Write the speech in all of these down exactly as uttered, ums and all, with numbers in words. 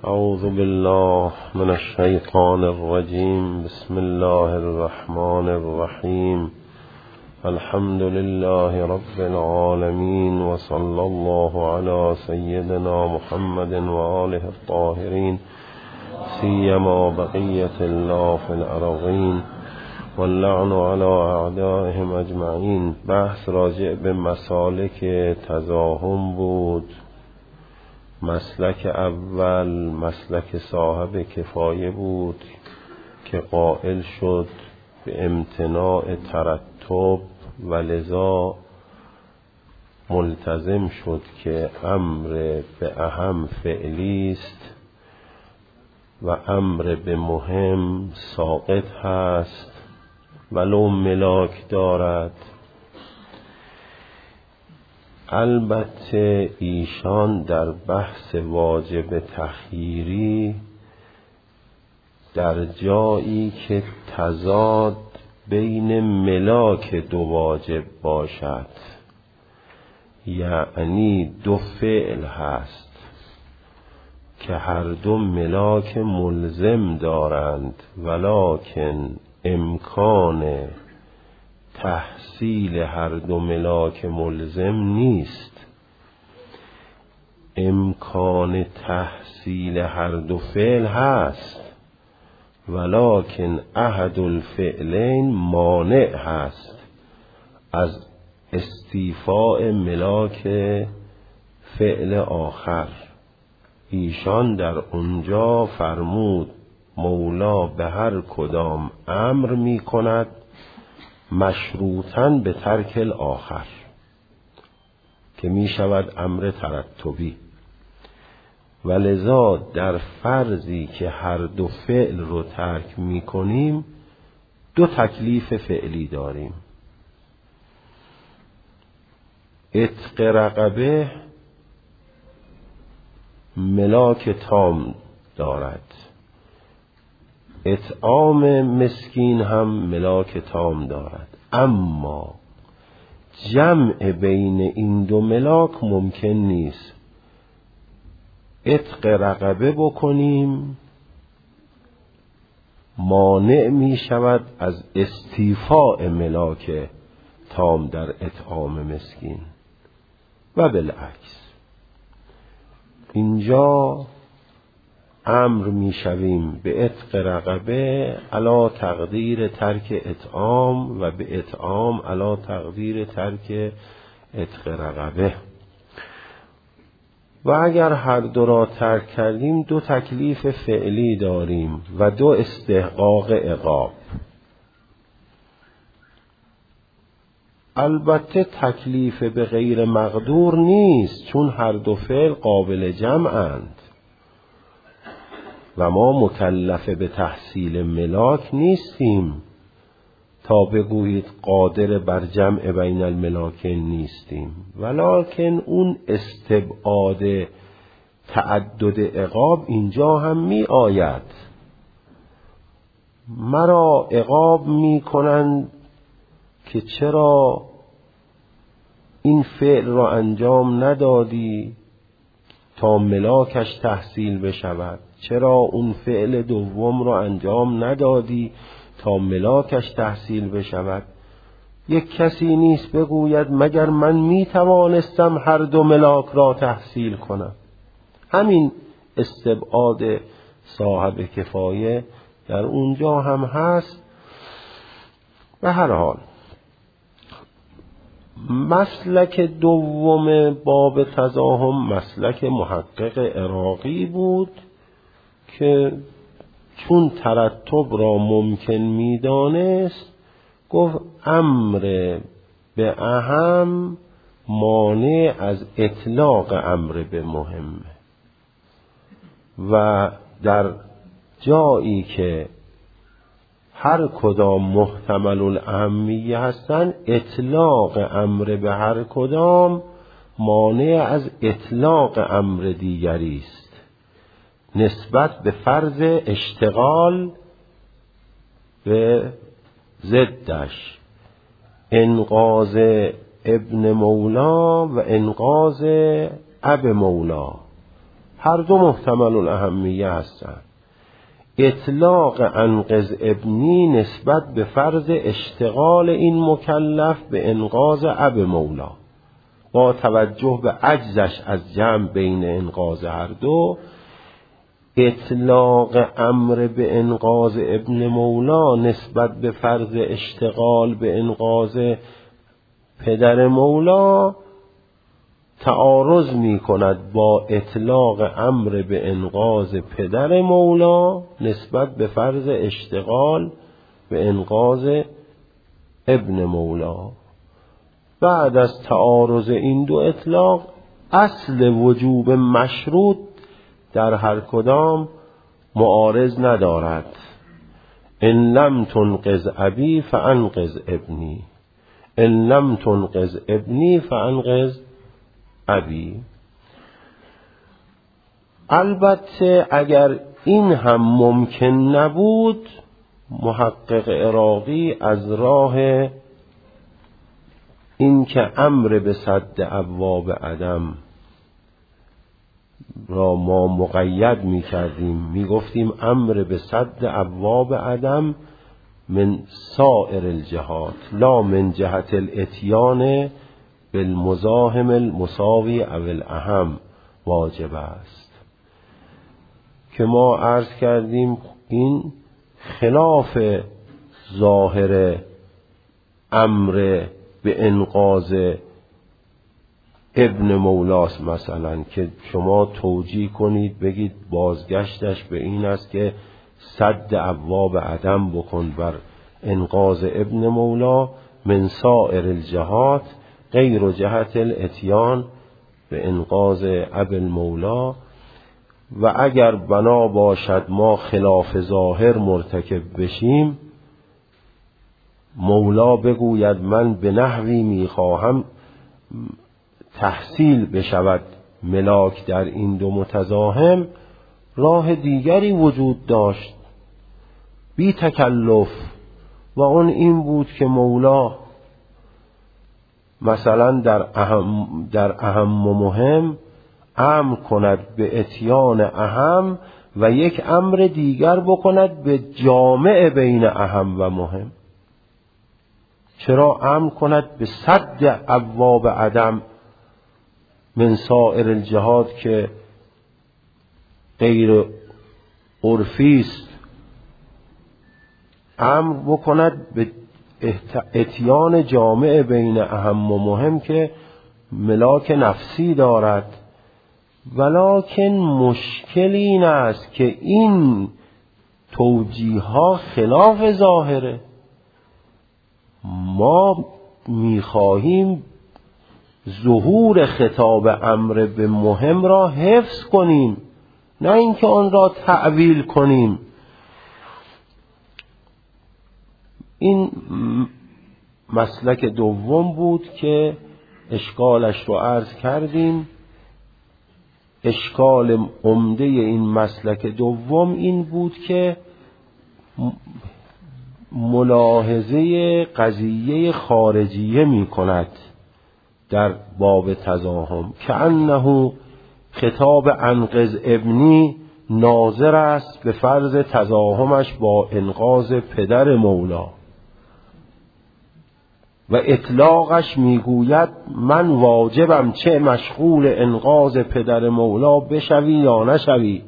اعوذ بالله من الشیطان الرجیم. بسم الله الرحمن الرحیم. الحمد لله رب العالمین و صلی الله علی سیدنا محمد و آله الطاهرین سیما بقیة الله فی الارضین واللعن علی اعدائهم اجمعین. بحث راجع به مسالک تزاحم بود. مسلک اول مسلک صاحب کفایه بود که قائل شد به امتناع ترتب و لذا ملتزم شد که امر به اهم فعلی است و امر به مهم ساقط هست ولو ملاک دارد. البته ایشان در بحث واجب تخییری در جایی که تضاد بین ملاک دو واجب باشد، یعنی دو فعل هست که هر دو ملاک ملزم دارند ولکن امکان تحصیل هر دو ملاک ملزم نیست، امکان تحصیل هر دو فعل هست ولکن احد الفعلین مانع هست از استیفاء ملاک فعل آخر. ایشان در اونجا فرمود مولا به هر کدام امر می کند مشروطاً به ترک الاخر، که می شود امر ترتبی. ولذا در فرضی که هر دو فعل رو ترک می کنیم دو تکلیف فعلی داریم. عتق رقبه ملاک تام دارد، اطعام مسکین هم ملاک تام دارد، اما جمع بین این دو ملاک ممکن نیست. عتق رقبه بکنیم مانع می شود از استیفاء ملاک تام در اطعام مسکین و بالعکس. اینجا امر می شویم به عتق رقبه علا تقدیر ترک اطعام و به اطعام علا تقدیر ترک عتق رقبه. و اگر هر دو را ترک کردیم دو تکلیف فعلی داریم و دو استحقاق عقاب. البته تکلیف به غیر مقدور نیست، چون هر دو فعل قابل جمعند و ما مکلف به تحصیل ملاک نیستیم تا بگویید قادر بر جمع بین الملاکین نیستیم، ولکن اون استبعاد تعدد عقاب اینجا هم می آید. مرا عقاب می کنند که چرا این فعل را انجام ندادی تا ملاکش تحصیل بشود، چرا اون فعل دوم را انجام ندادی تا ملاکش تحصیل بشود. یک کسی نیست بگوید مگر من می توانستم هر دو ملاک را تحصیل کنم. همین استبعاد صاحب کفایه در اونجا هم هست. به هر حال مسلک دوم باب تزاحم مسلک محقق عراقی بود که چون ترتب را ممکن می دانست گفت امر به اهم مانع از اطلاق امر به مهمه و در جایی که هر کدام محتمل الاهمیه هستند اطلاق امر به هر کدام مانع از اطلاق امر دیگری است نسبت به فرض اشتغال به ضدش، انقاذ ابن مولا و انقاذ اب مولا. هر دو محتمل الاهمیه هستند. اطلاق انقذ ابنی نسبت به فرض اشتغال این مکلف به انقاذ اب مولا با توجه به عجزش از جمع بین انقاذ هر دو، اطلاق امر به انقاذ ابن مولا نسبت به فرض اشتغال به انقاذ پدر مولا تعارض می کند با اطلاق امر به انقاذ پدر مولا نسبت به فرض اشتغال به انقاذ ابن مولا. بعد از تعارض این دو اطلاق، اصل وجوب مشروط در هر کدام معارض ندارد. ان لم تنقذ ابی فانقذ ابنی، ان لم تنقذ ابنی فانقذ ابی. البته اگر این هم ممکن نبود، محقق عراقی از راه این که امر به سد ابواب عدم را ما مقید می کردیم، می گفتیم امر به سد ابواب عدم من سائر الجهات لا من جهت الاتیان بالمزاحم المساوی او الاهم واجب است، که ما عرض کردیم این خلاف ظاهر امر به انقاذ ابن مولاست. مثلا که شما توجیه کنید بگید بازگشتش به این است که سد ابواب عدم بکن بر انقاذ ابن مولا من سائر الجهات غیر جهت الاتیان به انقاذ ابن مولا. و اگر بنا باشد ما خلاف ظاهر مرتکب بشیم، مولا بگوید من به نحوی میخواهم تحصیل بشود ملاک در این دو متزاحم، راه دیگری وجود داشت بی تکلف، و اون این بود که مولا مثلا در اهم, در اهم و مهم امر کند به اتیان اهم و یک امر دیگر بکند به جامع بین اهم و مهم. چرا امر کند به سد ابواب عدم من سائر الجهات که غیر عرفی است، امر بکند به اتیان جامع بین اهم و مهم که ملاک نفسی دارد. ولکن مشکل این است که این توجیه ها خلاف ظاهره. ما میخواهیم ظهور خطاب امر به مهم را حفظ کنیم، نه اینکه آن را تعویل کنیم. این مسلک دوم بود که اشکالش رو عرض کردیم. اشکال عمده این مسلک دوم این بود که ملاحظه قضیه خارجیه می کند در باب تزاحم، که انه خطاب انقذ ابنی ناظر است به فرض تزاحمش با انقاذ پدر مولا، و اطلاقش میگوید من واجبم چه مشغول انقاذ پدر مولا بشوی یا نشوی.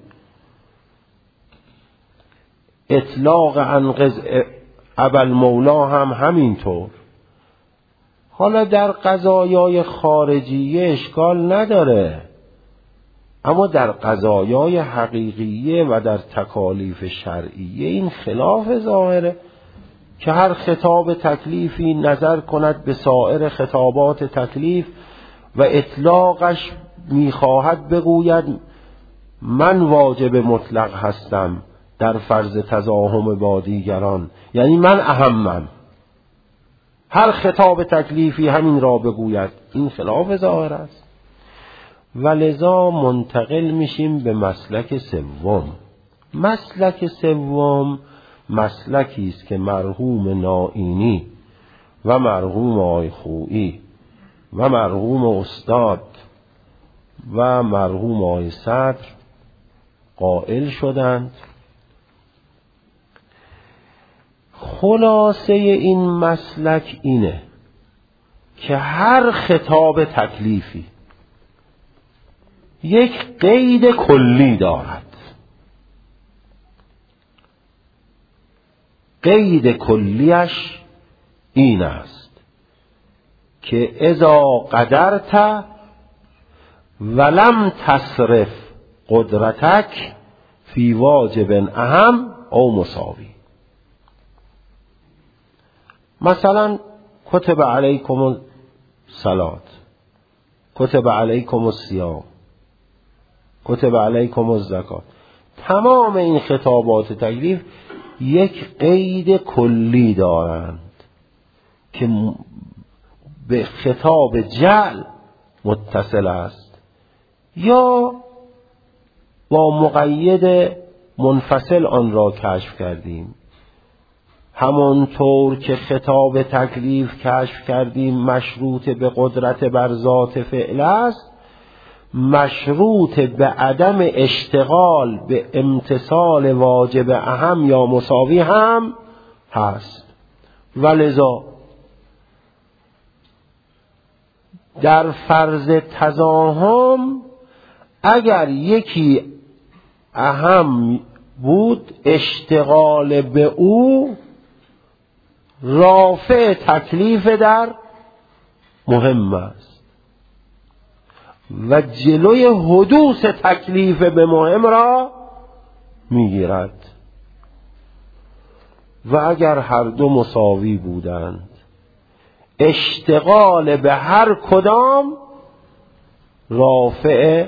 اطلاق انقذ ابل مولا هم همینطور. حالا در قضایای خارجیه اشکال نداره، اما در قضایای حقیقیه و در تکالیف شرعیه این خلاف ظاهره که هر خطاب تکلیفی نظر کند به سایر خطابات تکلیف و اطلاقش میخواهد بگوید من واجب مطلق هستم در فرض تزاحم با دیگران، یعنی من اهمم. هر خطاب تکلیفی همین را بگوید، این خلاف ظاهر است. ولذا منتقل میشیم به مسلک سوم. مسلک سوم مسلکی است که مرحوم نائینی و مرحوم آی خویی و مرحوم استاد و مرحوم آی صدر قائل شدند. خلاصه این مسلک اینه که هر خطاب تکلیفی یک قید کلی دارد. قید کلیش این است که اذا قدرت ولم تصرف قدرتک فی واجب اهم او مساوی. مثلا کتب علیکم الصلاة، کتب علیکم الصیام، کتب علیکم الزکات. تمام این خطابات تکلیف یک قید کلی دارند که به خطاب جعل متصل است یا با مقید منفصل آن را کشف کردیم. همانطور که خطاب تکلیف کشف کردیم مشروط به قدرت بر ذات فعل است، مشروط به عدم اشتغال به امتثال واجب اهم یا مساوی هم هست. ولذا در فرض تزاحم اگر یکی اهم بود، اشتغال به او رافع تکلیف در مهم است و جلوی حدوث تکلیف به مهم را میگیرد. و اگر هر دو مساوی بودند، اشتغال به هر کدام رافع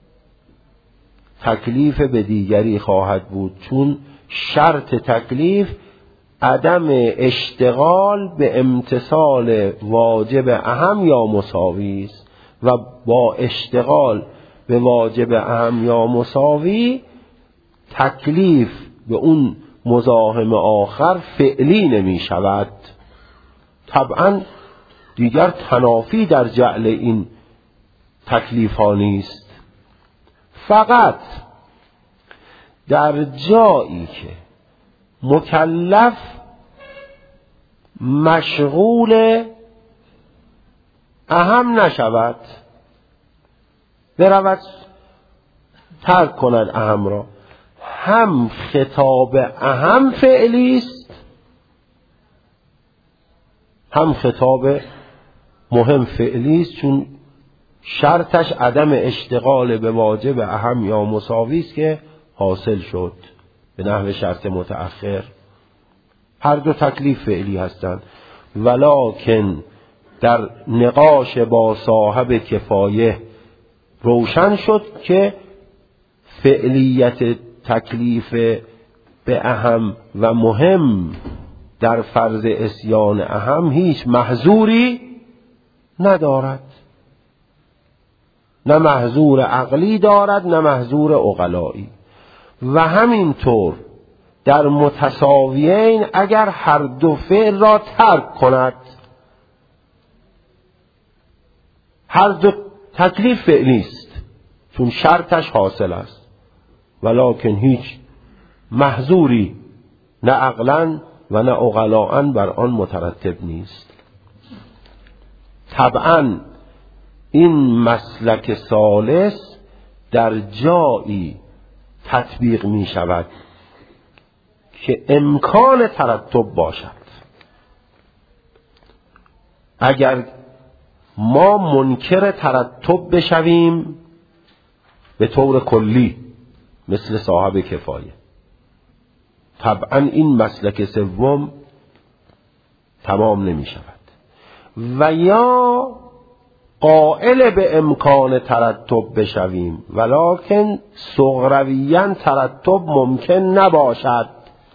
تکلیف به دیگری خواهد بود، چون شرط تکلیف عدم اشتغال به امتثال واجب اهم یا مساوی است و با اشتغال به واجب اهم یا مساوی تکلیف به اون مزاحم آخر فعلی نمی شود. طبعا دیگر تنافی در جعل این تکلیف ها نیست، فقط در جایی که مکلف مشغول اهم نشود، برود ترک کند اهم را، هم خطاب اهم فعلی است هم خطاب مهم فعلی است، چون شرطش عدم اشتغال به واجب اهم یا مساوی است که حاصل شد به نحو شرط متأخر. هر دو تکلیف فعلی هستند، ولکن در نقاش با صاحب کفایه روشن شد که فعلیت تکلیف به اهم و مهم در فرض عصیان اهم هیچ محظوری ندارد، نه محظور عقلی دارد نه محظور عقلایی. و همینطور در متساویین اگر هر دو فعل را ترک کند، هر دو تکلیف فعلی است چون شرطش حاصل است، ولکن هیچ محظوری نه عقلاً و نه عقلاً بر آن مترتب نیست. طبعاً این مسلک ثالث در جایی تطبیق می شود که امکان ترتب باشد. اگر ما منکر ترتب بشویم به طور کلی مثل صاحب کفایه، طبعا این مسلک سوم تمام نمی شود. و یا قائل به امکان ترتب بشویم ولکن صغرویاً ترتب ممکن نباشد،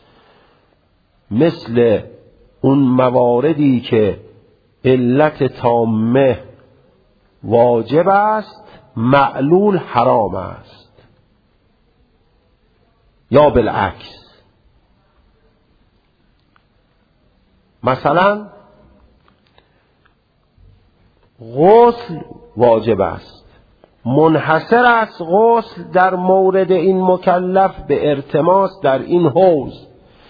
مثل اون مواردی که علت تامه واجب است معلول حرام است، یا بالعکس. مثلا غسل واجب است منحصر است غسل در مورد این مکلف به ارتماس در این حوض.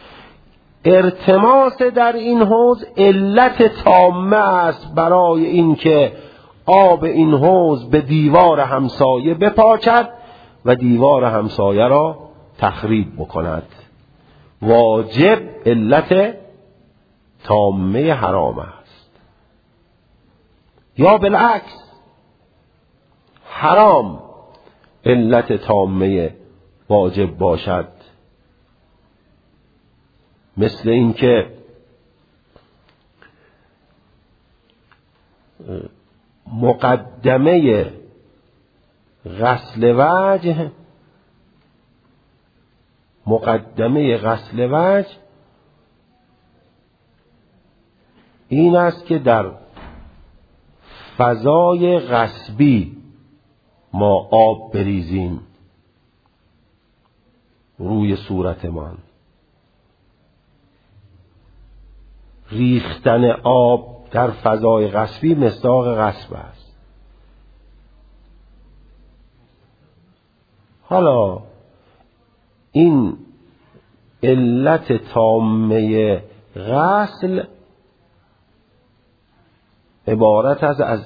ارتماس در این حوض علت تامه است برای اینکه آب این حوض به دیوار همسایه بپاچد و دیوار همسایه را تخریب بکند. واجب علت تامه حرام است، یا بالعکس حرام علت تامه واجب باشد. مثل این که مقدمه غسل وجه مقدمه غسل وجه این است که در فضای غصبی ما آب بریزیم روی صورتمان. ریختن آب در فضای غصبی مصداق غصب است. حالا این علت تامه غسل عبارت از از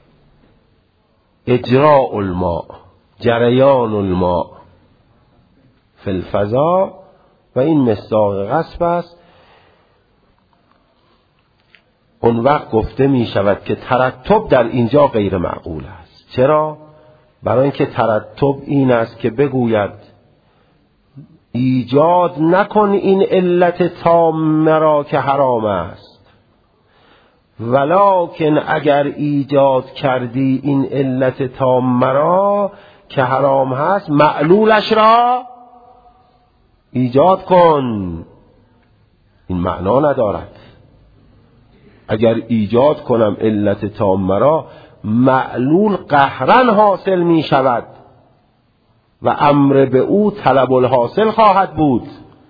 اجراء الماء، جریان الماء فی الفضا، و این مصداق غصب است. اون وقت گفته می شود که ترتب در اینجا غیر معقول است. چرا؟ برای اینکه ترتب این است که بگوید ایجاد نکن این علت تامه را که حرام است، ولکن اگر ایجاد کردی این علت تامه را که حرام هست معلولش را ایجاد کن. این معنا ندارد. اگر ایجاد کنم علت تامه را، معلول قهرن حاصل می شود و امر به او طلب الحاصل خواهد بود.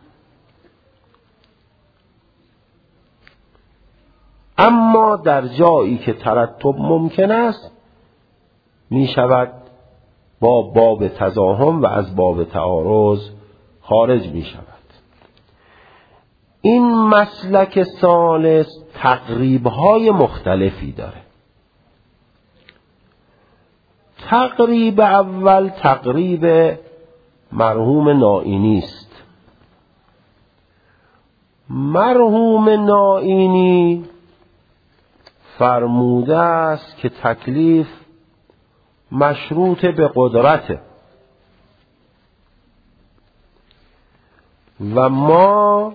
اما در جایی که ترتب ممکن است می شود با باب تزاحم و از باب تعارض خارج می شود. این مسلک ثالث تقریب‌های مختلفی داره. تقریب اول تقریب مرحوم نائینی است. مرحوم نائینی فرموده است که تکلیف مشروط به قدرته و ما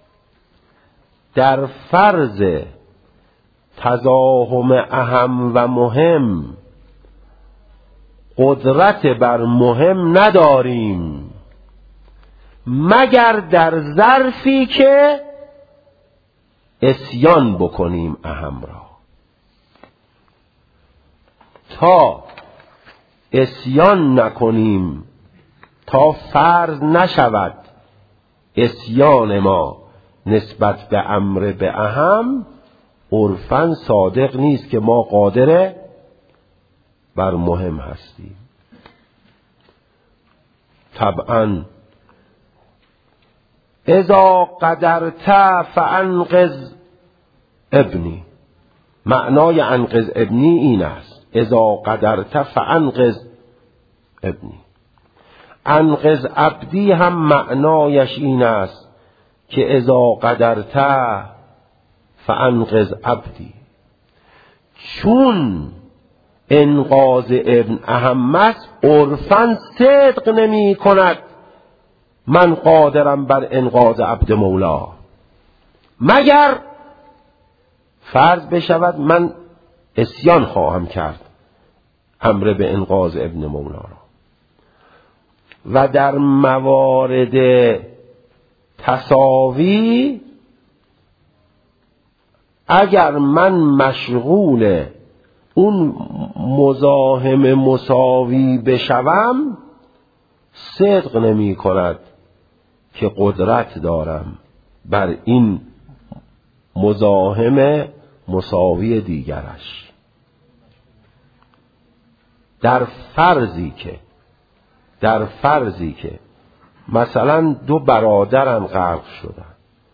در فرض تزاحم اهم و مهم قدرت بر مهم نداریم مگر در ظرفی که عصیان بکنیم اهم را. تا عصیان نکنیم، تا فرض نشود عصیان ما نسبت به امر به اهم، عرفاً صادق نیست که ما قادر بر مهم هستیم. طبعاً اذا قدرت فانقذ ابنی، معنای انقذ ابنی این است. اذا قدرت فانقذ ابنی. انقذ عبدی هم معنایش این است که اذا قدرت فانقذ عبدی. چون انقاذ ابن اهم است، عرفاً صدق نمی کند من قادرم بر انقاذ عبد مولا، مگر فرض بشود من عصیان خواهم کرد امر به انقاذ ابن مولا را. و در موارد تساوی اگر من مشغول اون مزاحم مساوی بشوم، صدق نمی کند که قدرت دارم بر این مزاحم مساوی دیگرش. در فرضی که در فرضی که مثلا دو برادرن غرق شدن،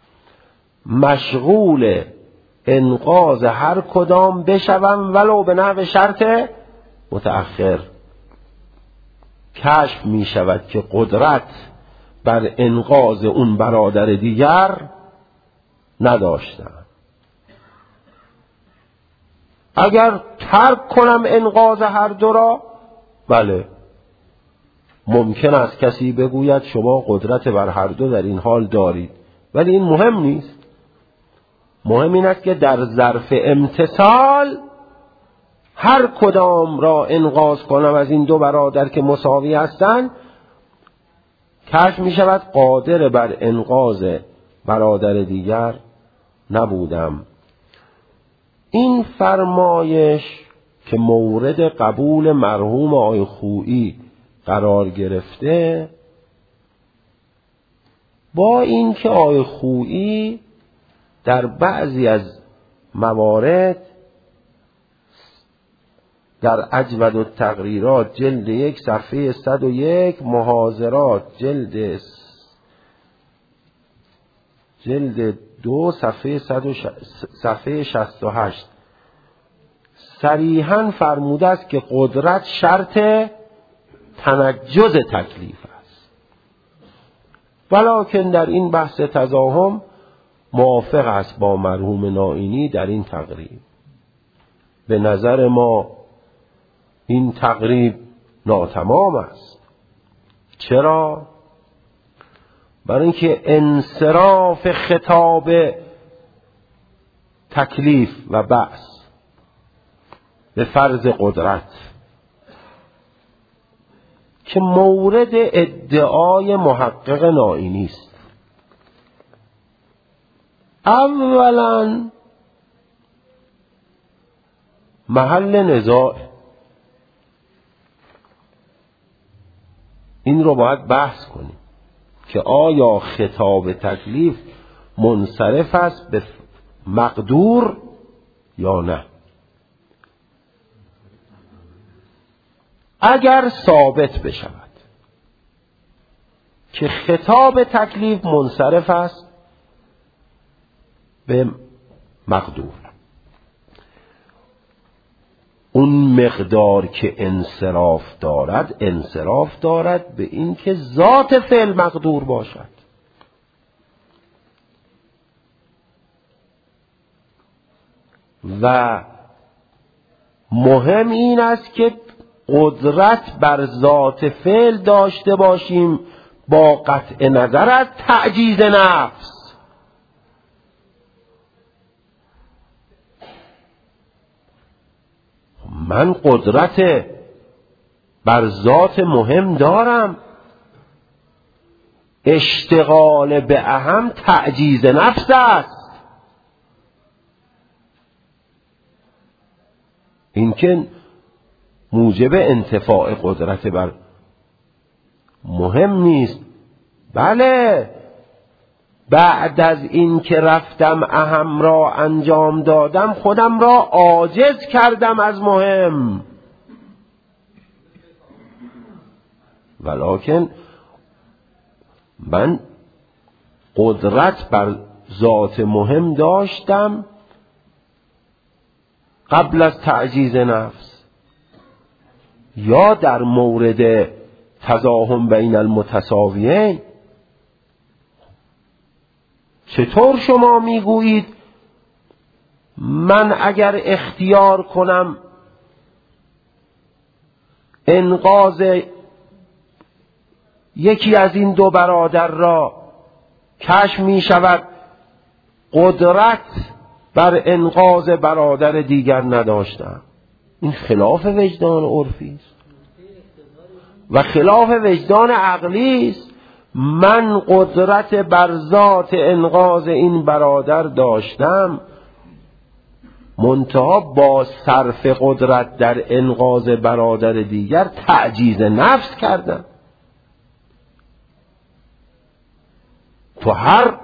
مشغول انقاذ هر کدام بشوم ولو به نحو شرط متأخر، کشف می شود که قدرت بر انقاذ اون برادر دیگر نداشتم. اگر ترک کنم انقاذ هر دو را، بله ممکن است کسی بگوید شما قدرت بر هر دو در این حال دارید، ولی این مهم نیست. مهم این است که در ظرف امتثال هر کدام را انقاذ کنم از این دو برادر که مساوی هستند، کشف می شود قادر بر انقاذ برادر دیگر نبودم. این فرمایش که مورد قبول مرحوم آقای خویی قرار گرفته، با این که آقای خویی در بعضی از موارد در اجود التقریرات جلد یک صفحه صد و یک، محاضرات جلد جلد دو صفحه صد و ش... صفحه شصت و هشت صریحاً فرموده است که قدرت شرط تنجز تکلیف است، ولکن در این بحث تزاحم موافق است با مرحوم نائینی در این تقریب. به نظر ما این تقریب ناتمام است. چرا؟ برای اینکه انصراف خطاب تکلیف و بعث به فرض قدرت که مورد ادعای محقق نائینی است، اولا محل نزاع، این رو باید بحث کنیم که آیا خطاب تکلیف منصرف است به مقدور یا نه. اگر ثابت بشود که خطاب تکلیف منصرف است به مقدور، اون مقدار که انصراف دارد انصراف دارد به این که ذات فعل مقدور باشد. و مهم این است که قدرت بر ذات فعل داشته باشیم با قطع نظر از تعجیز نفس. من قدرت بر ذات مهم دارم، اشتغال به اهم تعجیز نفس است. این که موجب انتفاع قدرت بر مهم نیست. بله بعد از این که رفتم اهم را انجام دادم خودم را عاجز کردم از مهم، ولکن من قدرت بر ذات مهم داشتم قبل از تعجیز نفس. یا در مورد تزاحم بین المتساویین، چطور شما میگویید من اگر اختیار کنم انقاذ یکی از این دو برادر را، کشف می شود قدرت بر انقاذ برادر دیگر نداشتم؟ این خلاف وجدان عرفی است و خلاف وجدان عقلی است. من قدرت بر ذات انقاذ این برادر داشتم، منتها با صرف قدرت در انقاذ برادر دیگر تعجیز نفس کردم. تو هر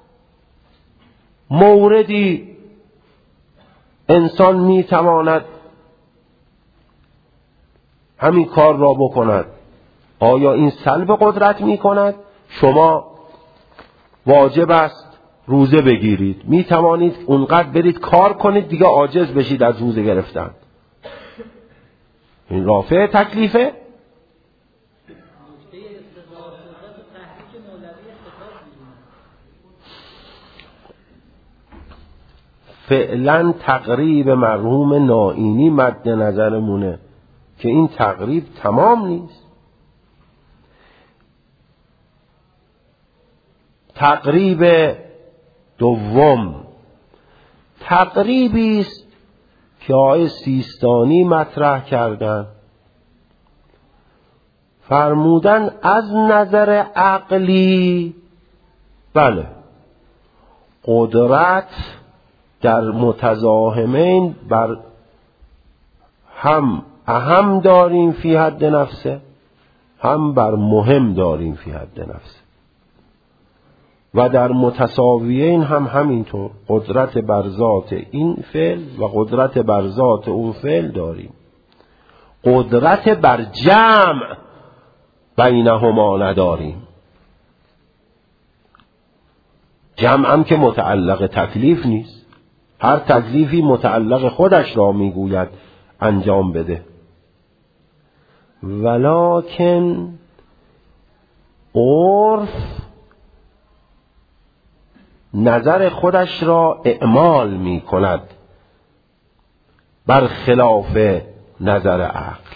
موردی انسان میتواند همین کار را بکند. آیا این سلب قدرت می کند؟ شما واجب است روزه بگیرید، می توانید اونقدر برید کار کنید دیگه عاجز بشید از روزه گرفتن. این رافع تکلیفه؟ فعلا تقریب مرحوم نائینی مد نظرمونه که این تقریب تمام نیست. تقریب دوم تقریبی است که آقای سیستانی مطرح کردن، فرمودن از نظر عقلی بله قدرت در متزاحمین بر هم اهم داریم فی حد نفسه، هم بر مهم داریم فی حد نفسه، و در متساویین هم همینطور قدرت بر ذات این فعل و قدرت بر ذات اون فعل داریم. قدرت بر جمع بینهما نداریم. جمع هم که متعلق تکلیف نیست، هر تکلیفی متعلق خودش را میگوید انجام بده. ولکن عرف نظر خودش را اعمال می کند برخلاف نظر عقل.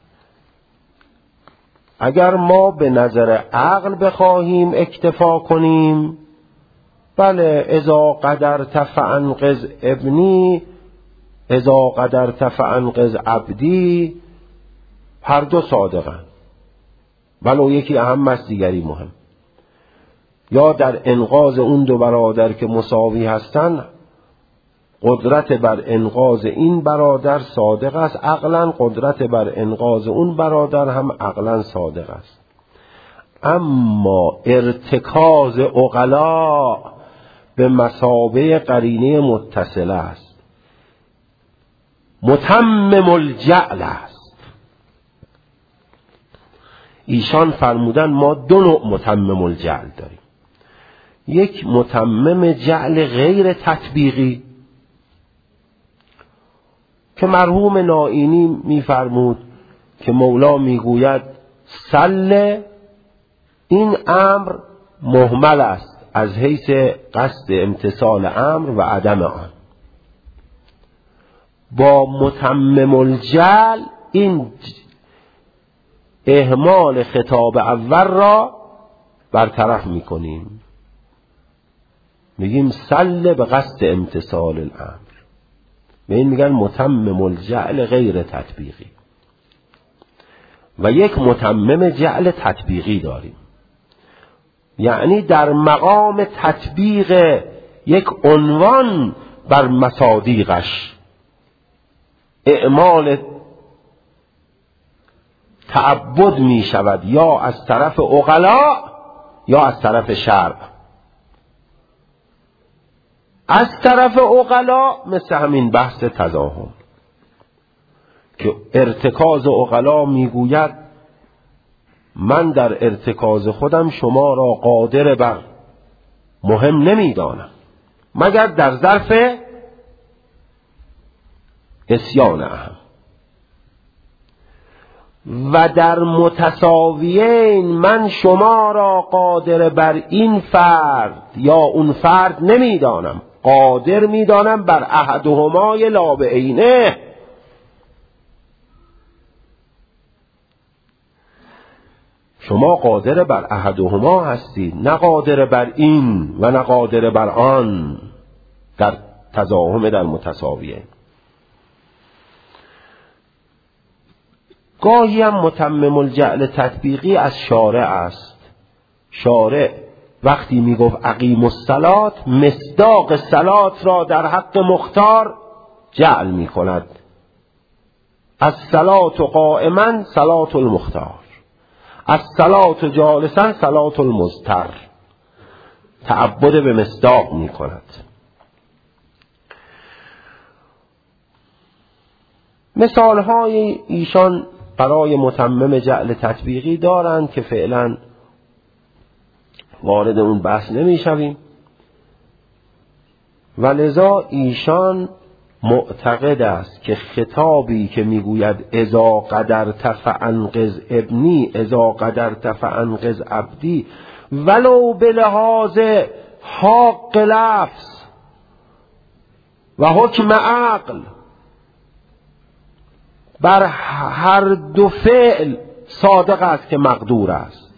اگر ما به نظر عقل بخواهیم اکتفا کنیم، بله اذا قدرت فانقذ ابنی اذا قدرت فانقذ عبدی، هر دو صادقن، ولو یکی اهم است دیگری مهم. یا در انقاذ اون دو برادر که مساوی هستند قدرت بر انقاذ این برادر صادق است عقلا، قدرت بر انقاذ اون برادر هم عقلا صادق است. اما ارتکاز عقلا به مثابه قرینه متصله است، متمم الجعل است. ایشان فرمودن ما دو نوع متمم الجعل داریم. یک متمم جعل غیر تطبیقی که مرحوم نائینی میفرمود که مولا میگوید سل این امر مهمل است از حیث قصد امتثال امر و عدم آن. با متمم الجعل این اهمال خطاب اول را برطرف میکنیم، میگیم سل به قصد امتثال الامر، به این میگن متمم الجعل غیر تطبیقی. و یک متمم جعل تطبیقی داریم، یعنی در مقام تطبیق یک عنوان بر مصادیقش اعمال تعبد می شود، یا از طرف عقلا یا از طرف شرع. از طرف عقلا مثل همین بحث تزاحم که ارتکاز عقلا میگوید من در ارتکاز خودم شما را قادر بر مهم نمیدانم مگر در ظرف عصیان اهم. و در متساویین من شما را قادر بر این فرد یا اون فرد نمیدانم، قادر میدانم بر احدهمای لا بعینه. شما قادر بر احدهما هستید، نه قادر بر این و نه قادر بر آن در تزاحم در متساویین. گاهی هم متمم الجعل تطبیقی از شارع است. شارع وقتی میگفت اقیم الصلات، مصداق صلات را در حق مختار جعل میکند. از صلات قائما صلات المختار، از صلات جالسا صلات المضطر. تعبد به مصداق میکند. مثال های ایشان برای متمم جعل تطبیقی دارند که فعلا وارد اون بحث نمی شویم. و لذا ایشان معتقد است که خطابی که میگوید اذا قدرت فانقذ ابنی اذا قدرت فانقذ عبدی ولو بلحاظ حق لفظ و حکم عقل بر هر دو فعل صادق است که مقدور است،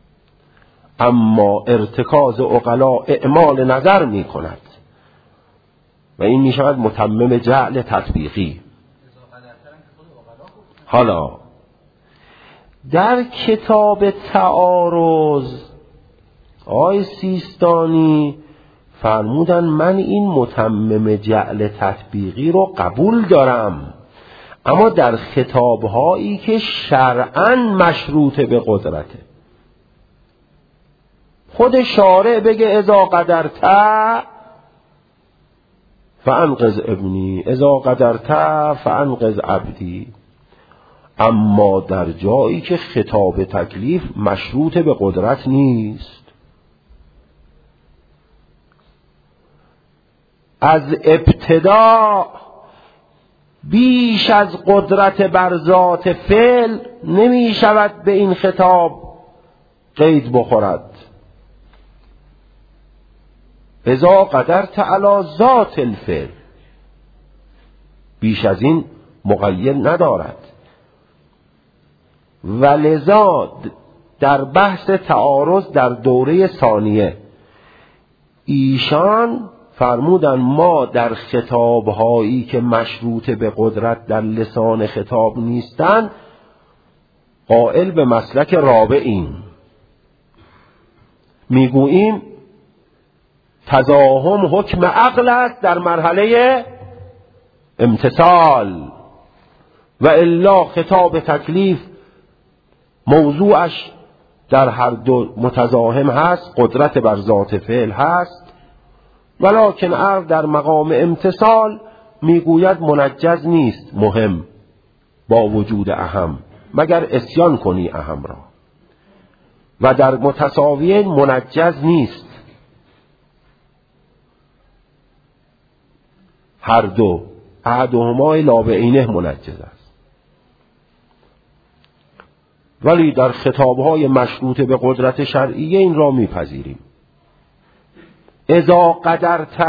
اما ارتکاز عقلا اعمال نظر می کند و این می شود متمم جعل تطبیقی. حالا در کتاب تعارض آقای سیستانی فرمودن من این متمم جعل تطبیقی رو قبول دارم، اما در خطابهایی که شرعاً مشروط به قدرته. خود شارع بگه اذا قدرت فانقذ ابنی اذا قدرت فانقذ عبدی، اما در جایی که خطاب تکلیف مشروط به قدرت نیست، از ابتدا بیش از قدرت بر ذات فعل نمی شود به این خطاب قید بخورد. اذا قدرت علی ذات الفعل، بیش از این مقید ندارد. ولذا در بحث تعارض در دوره ثانیه ایشان فرمودن ما در خطابهایی که مشروط به قدرت در لسان خطاب نیستند قائل به مسلک رابعیم، میگوییم تزاحم حکم عقل است در مرحله امتثال و الا خطاب تکلیف موضوعش در هر دو متزاحم هست، قدرت بر ذات فعل هست، ولکن عقل در مقام امتثال میگوید منجز نیست مهم با وجود اهم مگر اسیان کنی اهم را، و در متساویین منجز نیست. هر دو احدهما لا بعینه منجز است. ولی در خطابهای مشروط به قدرت شرعیه این را میپذیریم. اذا قدرت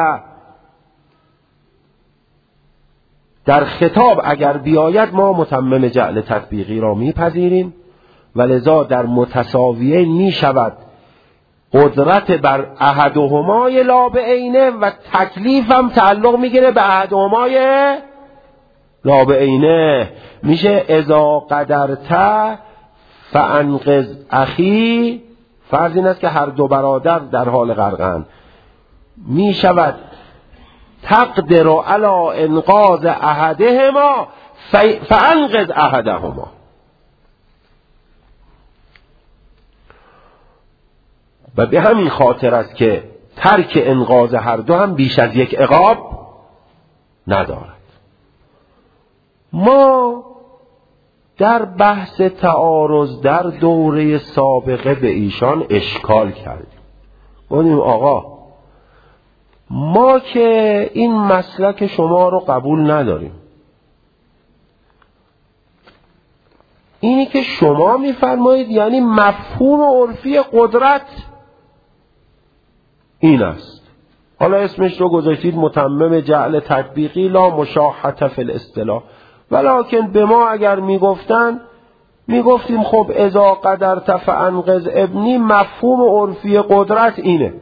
در خطاب اگر بیاید ما متمم جعل تطبیقی را میپذیریم، ولذا در متساویه می شود قدرت بر احدهمای لا بعینه و تکلیف هم تعلق میگیره به احدهمای لا بعینه. میشه اذا قدرت فانقذ اخی، فرض این است که هر دو برادر در حال غرقند، می شود تقدر علی انقاذ احدهما فانقذ احدهما. و به همین خاطر است که ترک انقاذ هر دو هم بیش از یک عقاب ندارد. ما در بحث تعارض در دوره سابقه به ایشان اشکال کردیم، گفتیم آقا ما که این مسلک شما رو قبول نداریم، اینی که شما میفرمایید یعنی مفهوم عرفی قدرت این است، حالا اسمش رو گذاشتید متمم جعل تطبیقی لا مشاحة فی الاصطلاح، ولکن به ما اگر میگفتن میگفتیم خب اذا قدرت فانقذ ابنی مفهوم عرفی قدرت اینه،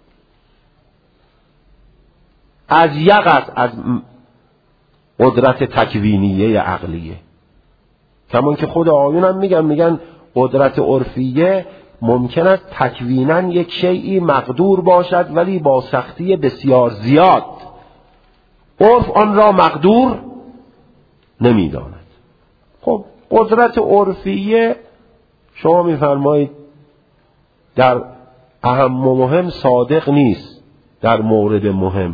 از یقت از قدرت تکوینیه عقلیه. کمان که خود آیون هم میگن میگن قدرت عرفیه ممکن است تکویناً یک شیئی مقدور باشد ولی با سختی بسیار زیاد، عرف آن را مقدور نمیداند. خب قدرت عرفیه شما میفرمایید در اهم و مهم صادق نیست در مورد مهم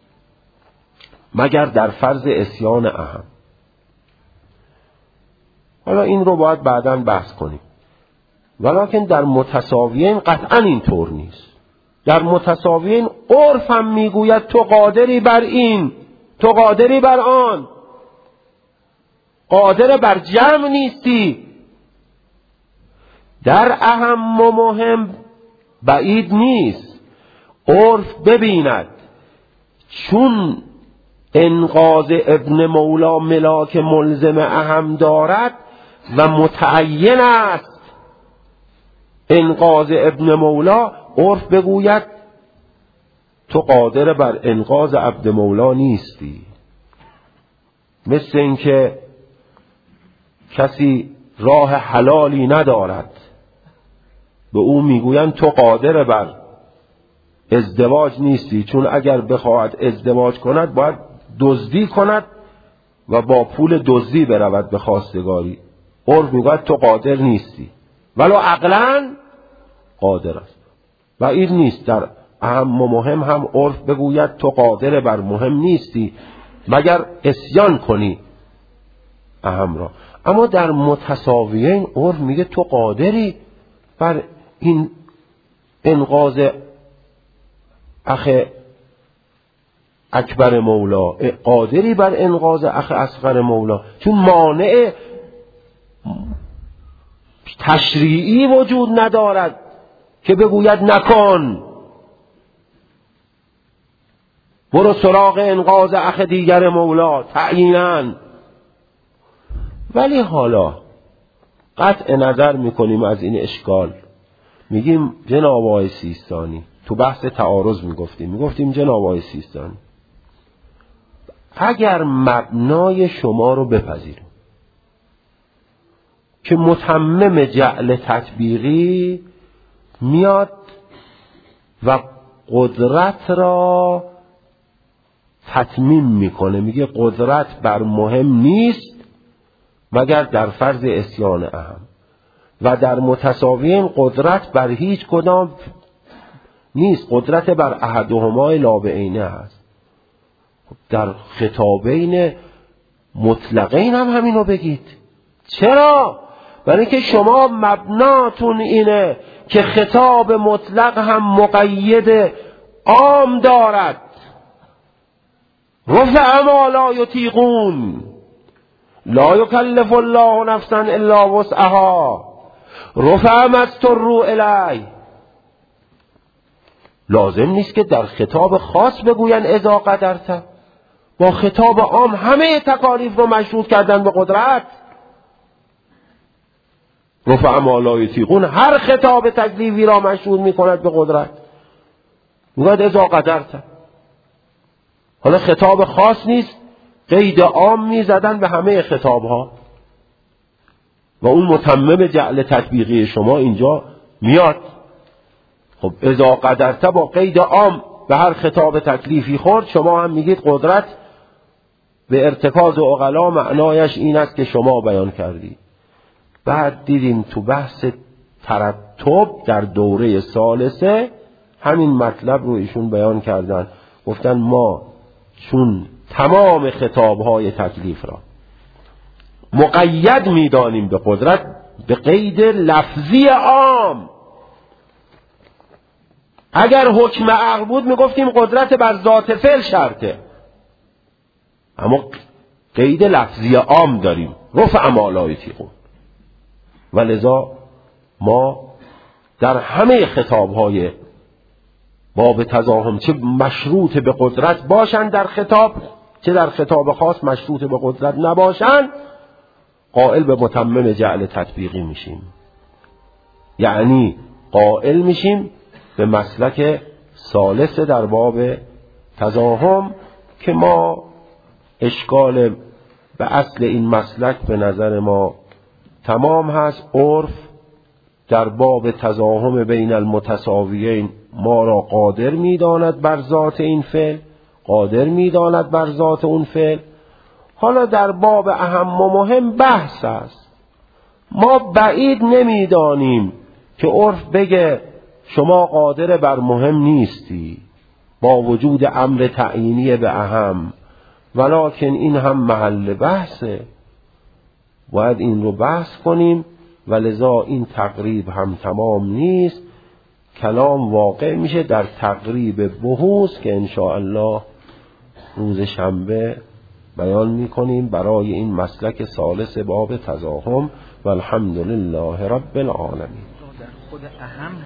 مگر در فرض اسیان اهم. حالا این رو باید بعداً بحث کنیم. ولیکن در متساویین قطعاً این طور نیست. در متساویین عرف هم میگوید تو قادری بر این، تو قادری بر آن، قادر بر جمع نیستی. در اهم و مهم بعید نیست عرف ببیند چون انقاذ ابن مولا ملاک ملزم اهم دارد و متعین است انقاذ ابن مولا، عرف بگوید تو قادر بر انقاذ عبد مولا نیستی. مثل اینکه کسی راه حلالی ندارد، به او میگویند تو قادر بر ازدواج نیستی، چون اگر بخواهد ازدواج کند باید دزدی کند و با پول دزدی برود به خواستگاری. عرف میگوید تو قادر نیستی، ولو عقلاً قادر است. و این نیست در اهم و مهم هم عرف بگوید تو قادر بر مهم نیستی مگر عصیان کنی اهم را. اما در متساویین عرف میگه تو قادری بر این انقاذ اخ اکبر مولا، قادری بر انقاذ اخ اصغر مولا، چون مانع تشریعی وجود ندارد که بگوید نکن، برو سراغ انقاذ اخ دیگر مولا تعییناً. ولی حالا قطع نظر میکنیم از این اشکال، میگیم جناب آقای سیستانی، تو بحث تعارض میگفتیم میگفتیم جناب آقای سیستانی اگر مبنای شما رو بپذیریم که متمم جعل تطبیقی میاد و قدرت را تتمیم میکنه، میگه قدرت بر مهم نیست مگر در فرض عصیان اهم، و در متساویین قدرت بر هیچ کدام نیست، قدرت بر احدهما لا بعینه هست. در خطابین مطلقین هم همینو بگید. چرا؟ برای اینکه شما مبناتون اینه که خطاب مطلق هم مقید عام دارد. رفع ما لا یطیقون، لا یکلف الله نفسا الا وسعها، رفع ما اضطروا الیه. لازم نیست که در خطاب خاص بگوین اذا قدرت، با خطاب عام همه تکالیف رو مشروط کردن به قدرت. رفع ما لا یطیقون هر خطاب تکلیفی را مشروط میکند به قدرت، میگوید اذا قدرت. حالا خطاب خاص نیست، قید عام میزدن به همه خطاب ها و اون متمم جعل تطبیقی شما اینجا میاد. خب اذا قدرت با قید عام به هر خطاب تکلیفی خورد، شما هم میگید قدرت به ارتکاز عقلا معنایش این است که شما بیان کردی. بعد دیدیم تو بحث ترتب در دوره ثالثه همین مطلب رو ایشون بیان کردن، گفتن ما چون تمام خطابهای تکلیف را مقید میدانیم به قدرت به قید لفظی عام، اگر حکم عقل بود میگفتیم قدرت بر ذات فعل شرطه، اما قید لفظی عام داریم رفع ما لا یطیقون. ولذا ما در همه خطابهای باب تضاهم چه مشروط به قدرت باشند در خطاب، چه در خطاب خاص مشروط به قدرت نباشند، قائل به متمم جعل تطبیقی میشیم. یعنی قائل میشیم به مسلک ثالث در باب تضاهم که ما اشکال به اصل این مسلک به نظر ما تمام هست. عرف در باب تضاهم بین المتساویین ما را قادر می‌داند بر ذات این فعل، قادر می‌داند بر ذات اون فعل. حالا در باب اهم و مهم بحث است، ما بعید نمی‌دانیم که عرف بگه شما قادر بر مهم نیستی با وجود امر تعیینی به اهم، ولکن این هم محل بحثه. باید این رو بحث کنیم و لذا این تقریب هم تمام نیست. کلام واقع میشه در تقریب بحوث که انشاءالله روز شنبه بیان میکنیم برای این مسلک ثالث باب تزاحم و الحمدلله رب العالمین.